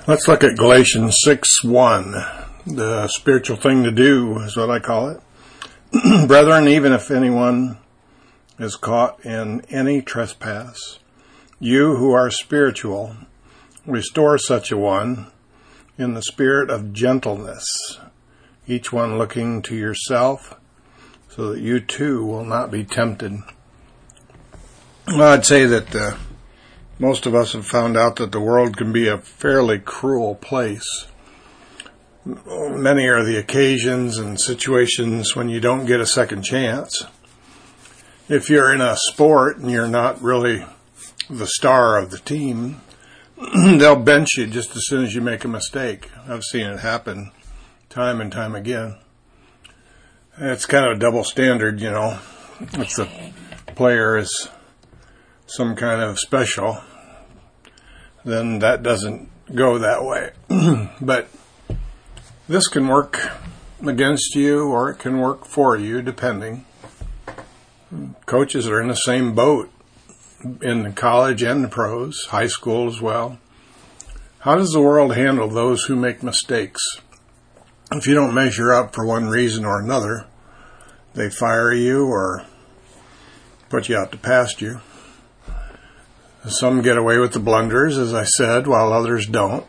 Let's look at Galatians 6:1. The spiritual thing to do is what I call it. Brethren, even if anyone is caught in any trespass, you who are spiritual, restore such a one in the spirit of gentleness, each one looking to yourself, so that you too will not be tempted. Well, I'd say that most of us have found out that the world can be a fairly cruel place. Many are the occasions and situations when you don't get a second chance. If you're in a sport and you're not really the star of the team, they'll bench you just as soon as you make a mistake. I've seen it happen time and time again. It's kind of a double standard, you know. If the player is some kind of special, then that doesn't go that way. But this can work against you or it can work for you, depending. Coaches are in the same boat in the college and the pros, high school as well. How does the world handle those who make mistakes? If you don't measure up for one reason or another, they fire you or put you out to pasture. Some get away with the blunders, as I said, while others don't.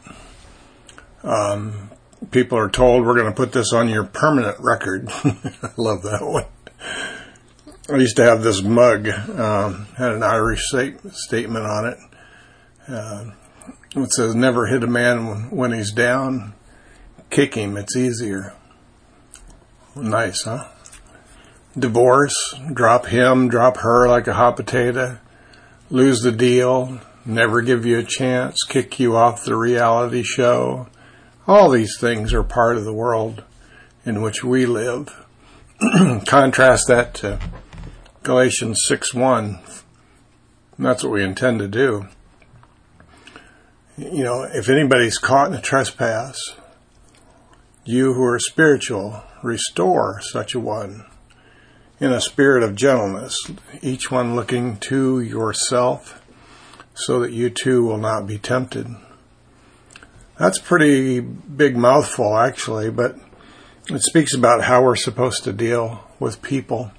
People are told, we're going to put this on your permanent record. I love that one. I used to have this mug, had an Irish statement on it. It says, never hit a man when he's down. Kick him, it's easier. Nice, huh? Divorce, drop him, drop her like a hot potato. Lose the deal, never give you a chance, kick you off the reality show. All these things are part of the world in which we live. Contrast that to Galatians 6:1. That's what we intend to do. You know, if anybody's caught in a trespass, you who are spiritual, restore such a one in a spirit of gentleness, each one looking to yourself, so that you too will not be tempted. That's a pretty big mouthful, actually, but it speaks about how we're supposed to deal with people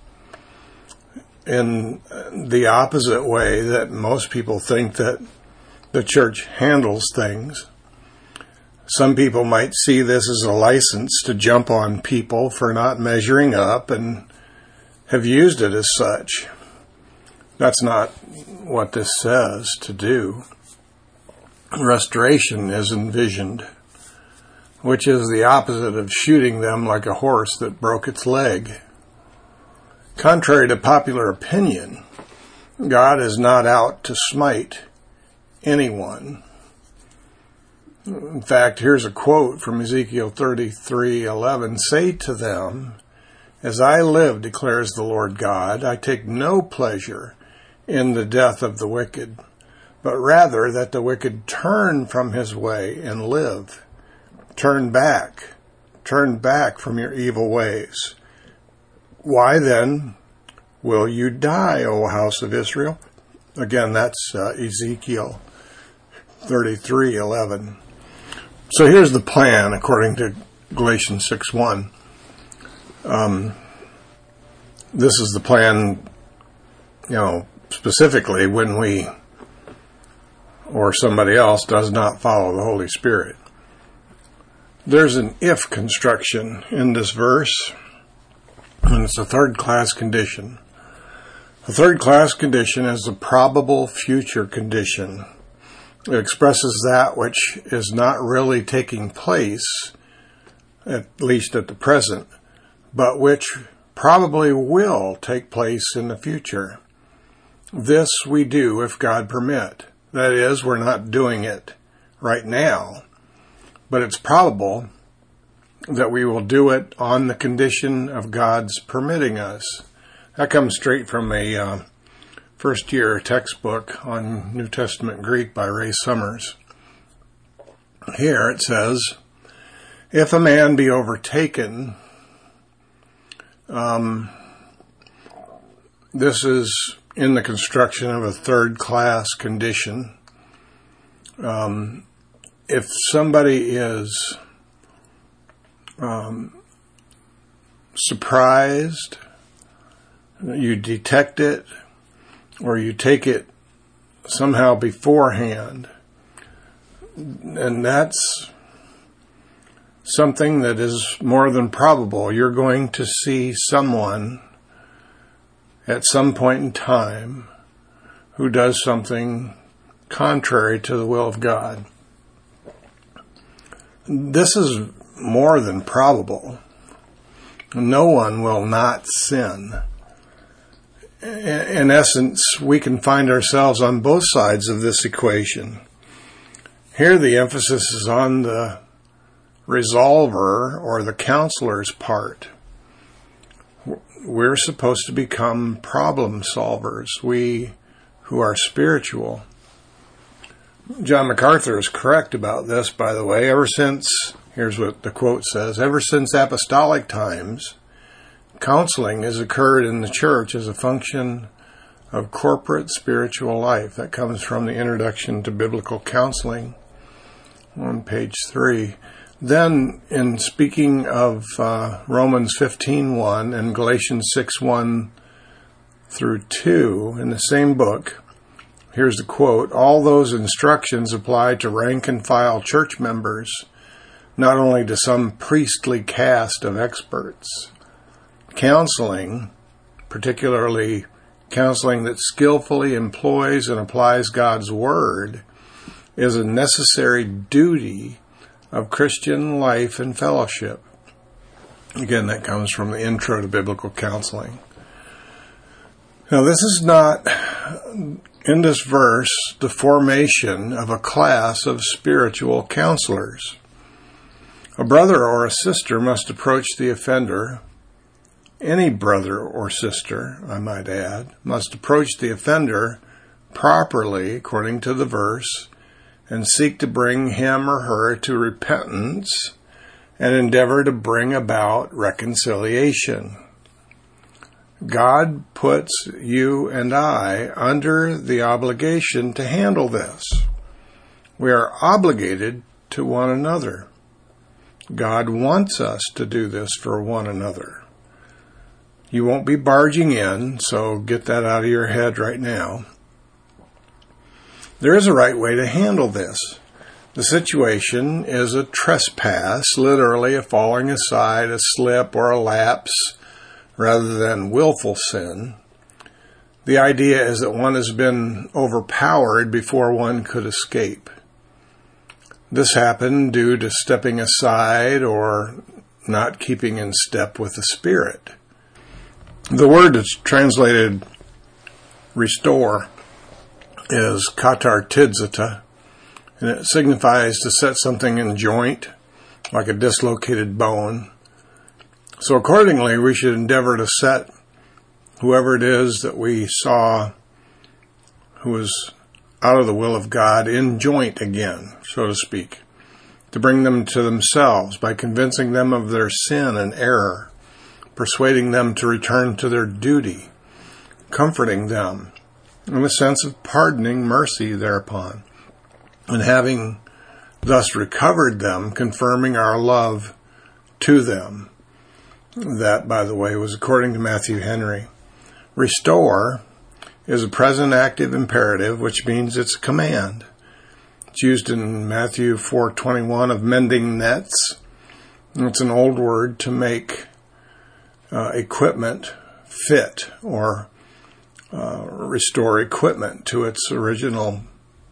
in the opposite way that most people think that the church handles things. Some people might see this as a license to jump on people for not measuring up and have used it as such. That's not what this says to do. Restoration is envisioned, which is the opposite of shooting them like a horse that broke its leg. Contrary to popular opinion, God is not out to smite anyone. In fact, here's a quote from Ezekiel 33:11. Say to them, as I live, declares the Lord God, I take no pleasure in the death of the wicked, but rather that the wicked turn from his way and live. Turn back from your evil ways. Why then will you die, O house of Israel? Again, that's Ezekiel 33:11. So here's the plan according to Galatians 6:1. This is the plan, specifically when we or somebody else does not follow the Holy Spirit. There's an if construction in this verse, and it's a third-class condition. A third-class condition is a probable future condition. It expresses that which is not really taking place, at least at the present, but which probably will take place in the future. This we do if God permit. That is, we're not doing it right now, but it's probable that we will do it on the condition of God's permitting us. That comes straight from a first-year textbook on New Testament Greek by Ray Summers. Here it says, if a man be overtaken, this is in the construction of a third-class condition. if somebody is surprised, you detect it, or you take it somehow beforehand, and that's something that is more than probable. You're going to see someone at some point in time who does something contrary to the will of God. This is more than probable. No one will not sin. In essence, we can find ourselves on both sides of this equation. Here the emphasis is on the resolver or the counselor's part. We're supposed to become problem solvers, we who are spiritual. John MacArthur is correct about this, by the way. Ever since, here's what the quote says, ever since apostolic times, counseling has occurred in the church as a function of corporate spiritual life. That comes from the Introduction to Biblical Counseling on page 3. Then, in speaking of Romans 15:1 and Galatians 6:1 through 2 in the same book, here's the quote, all those instructions apply to rank and file church members, not only to some priestly caste of experts. Counseling, particularly counseling that skillfully employs and applies God's Word, is a necessary duty of Christian life and fellowship. Again, that comes from the Intro to Biblical Counseling. Now, this is not, in this verse, the formation of a class of spiritual counselors. A brother or a sister must approach the offender. Any brother or sister, I might add, must approach the offender properly, according to the verse, and seek to bring him or her to repentance and endeavor to bring about reconciliation. God puts you and I under the obligation to handle this. We are obligated to one another. God wants us to do this for one another. You won't be barging in, so get that out of your head right now. There is a right way to handle this. The situation is a trespass, literally a falling aside, a slip, or a lapse, rather than willful sin. The idea is that one has been overpowered before one could escape. This happened due to stepping aside or not keeping in step with the Spirit. The word that's translated restore is katartidzata, and it signifies to set something in joint, like a dislocated bone. So accordingly, we should endeavor to set whoever it is that we saw who was out of the will of God in joint again, so to speak, to bring them to themselves by convincing them of their sin and error, persuading them to return to their duty, comforting them, in a sense of pardoning mercy thereupon, and having thus recovered them, confirming our love to them. That, by the way, was according to Matthew Henry. Restore is a present active imperative, which means it's a command. It's used in Matthew 4:21 of mending nets. It's an old word to make equipment fit or restore equipment to its original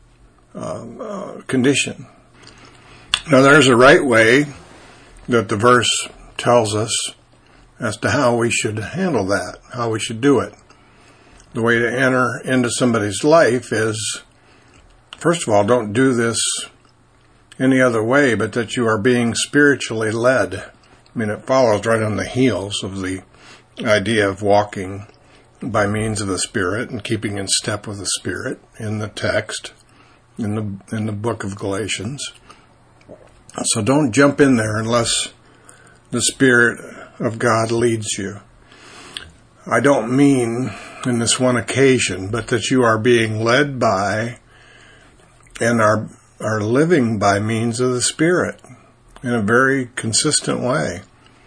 condition. Now, there's a right way that the verse tells us as to how we should handle that, how we should do it. The way to enter into somebody's life is, first of all, don't do this any other way, but that you are being spiritually led. I mean, it follows right on the heels of the idea of walking by means of the Spirit and keeping in step with the Spirit in the text, in the book of Galatians. So don't jump in there unless the Spirit of God leads you. I don't mean in this one occasion, but that you are being led by and are are living by means of the Spirit in a very consistent way.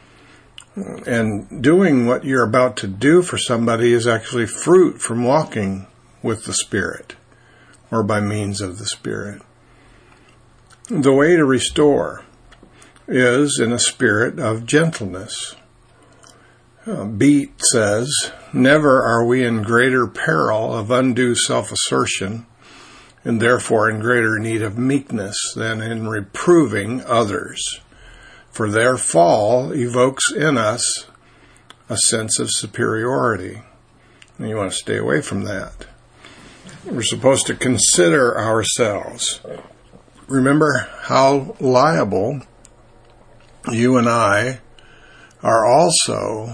And doing what you're about to do for somebody is actually fruit from walking with the Spirit or by means of the Spirit. The way to restore is in a spirit of gentleness. Beat says, "Never are we in greater peril of undue self-assertion and therefore in greater need of meekness than in reproving others. For their fall evokes in us a sense of superiority." And you want to stay away from that. We're supposed to consider ourselves. Remember how liable you and I are also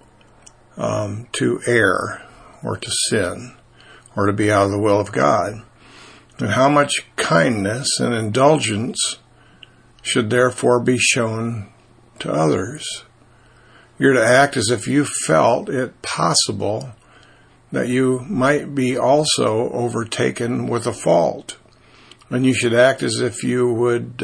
to err or to sin or to be out of the will of God. And how much kindness and indulgence should therefore be shown to others. You're to act as if you felt it possible that you might be also overtaken with a fault. And you should act as if you would,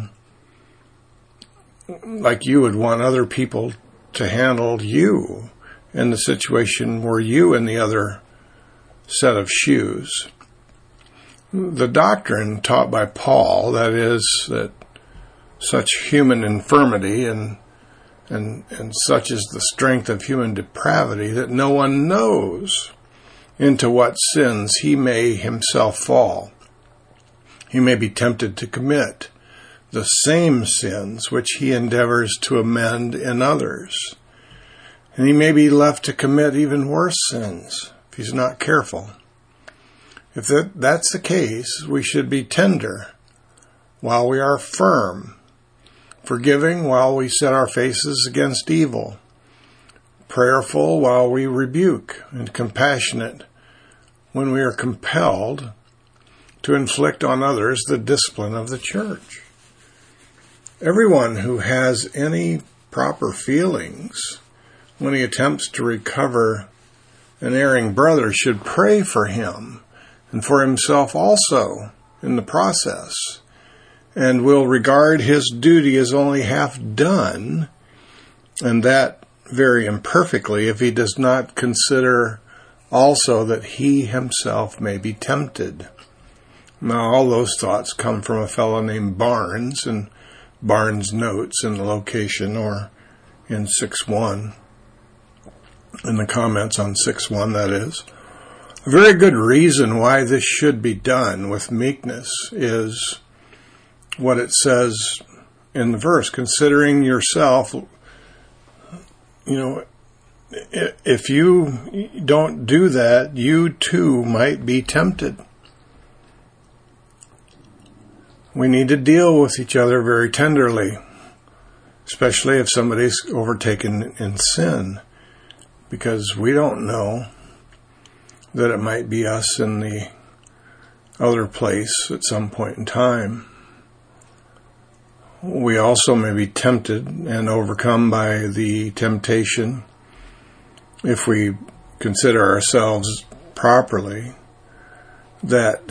like you would want other people to handle you in the situation were you in the other set of shoes. The doctrine taught by Paul, that is, that such human infirmity and such is the strength of human depravity that no one knows into what sins he may himself fall. He may be tempted to commit the same sins which he endeavors to amend in others. And he may be left to commit even worse sins if he's not careful. If that's the case, we should be tender while we are firm, forgiving while we set our faces against evil, prayerful while we rebuke, and compassionate when we are compelled to inflict on others the discipline of the church. Everyone who has any proper feelings when he attempts to recover an erring brother should pray for him and for himself also in the process, and will regard his duty as only half done, and that very imperfectly, if he does not consider also that he himself may be tempted. Now, all those thoughts come from a fellow named Barnes, and Barnes notes in the location, or in 6.1, in the comments on 6.1, that is. A very good reason why this should be done with meekness is what it says in the verse, considering yourself. If you don't do that, you too might be tempted. We need to deal with each other very tenderly, especially if somebody's overtaken in sin, because we don't know that it might be us in the other place at some point in time. We also may be tempted and overcome by the temptation, if we consider ourselves properly, that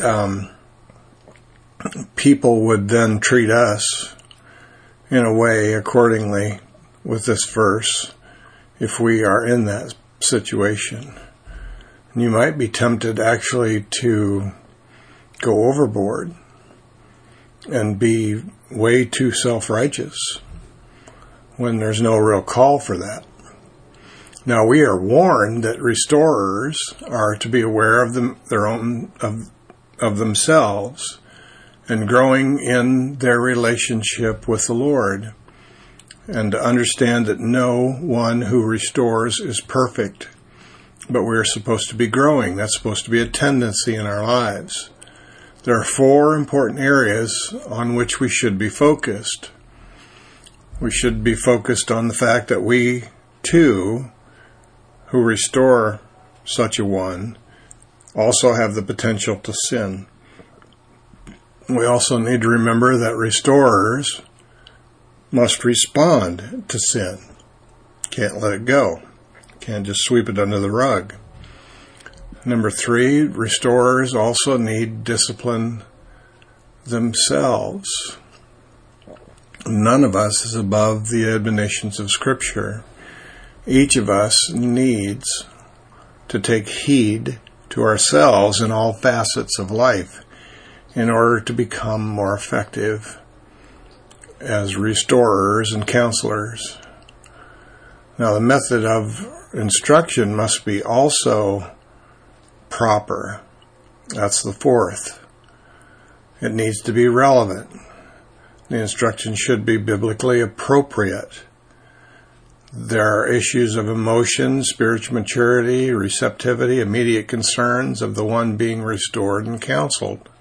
people would then treat us in a way accordingly with this verse if we are in that situation. And you might be tempted actually to go overboard and be way too self-righteous when there's no real call for that. Now, we are warned that restorers are to be aware of of themselves and growing in their relationship with the Lord, and to understand that no one who restores is perfect, but we're supposed to be growing. That's supposed to be a tendency in our lives. There are 4 important areas on which we should be focused. We should be focused on the fact that we, too, who restore such a one, also have the potential to sin. We also need to remember that restorers must respond to sin. Can't let it go. Can't just sweep it under the rug. Number 3, restorers also need discipline themselves. None of us is above the admonitions of Scripture. Each of us needs to take heed to ourselves in all facets of life in order to become more effective as restorers and counselors. Now, the method of instruction must be also proper. That's the fourth. It needs to be relevant. The instruction should be biblically appropriate. There are issues of emotion, spiritual maturity, receptivity, immediate concerns of the one being restored and counseled.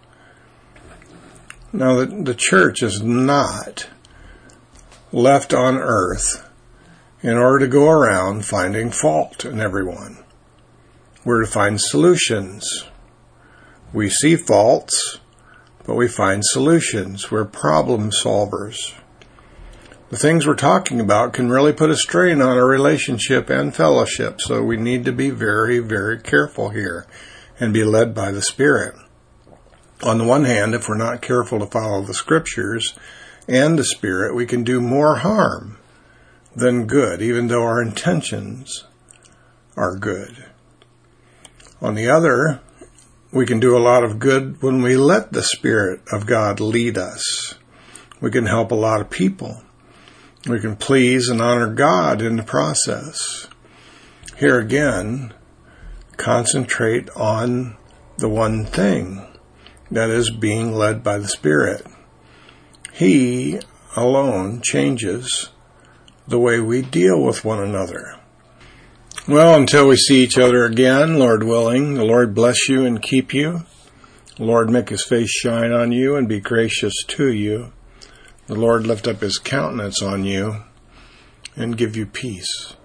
Now, the church is not left on earth in order to go around finding fault in everyone. We're to find solutions. We see faults, but we find solutions. We're problem solvers. The things we're talking about can really put a strain on our relationship and fellowship, so we need to be very, very careful here and be led by the Spirit. On the one hand, if we're not careful to follow the Scriptures and the Spirit, we can do more harm than good, even though our intentions are good. On the other, we can do a lot of good when we let the Spirit of God lead us. We can help a lot of people. We can please and honor God in the process. Here again, concentrate on the one thing, that is being led by the Spirit. He alone changes the way we deal with one another. Well, until we see each other again, Lord willing, the Lord bless you and keep you. The Lord make his face shine on you and be gracious to you. The Lord lift up his countenance on you and give you peace.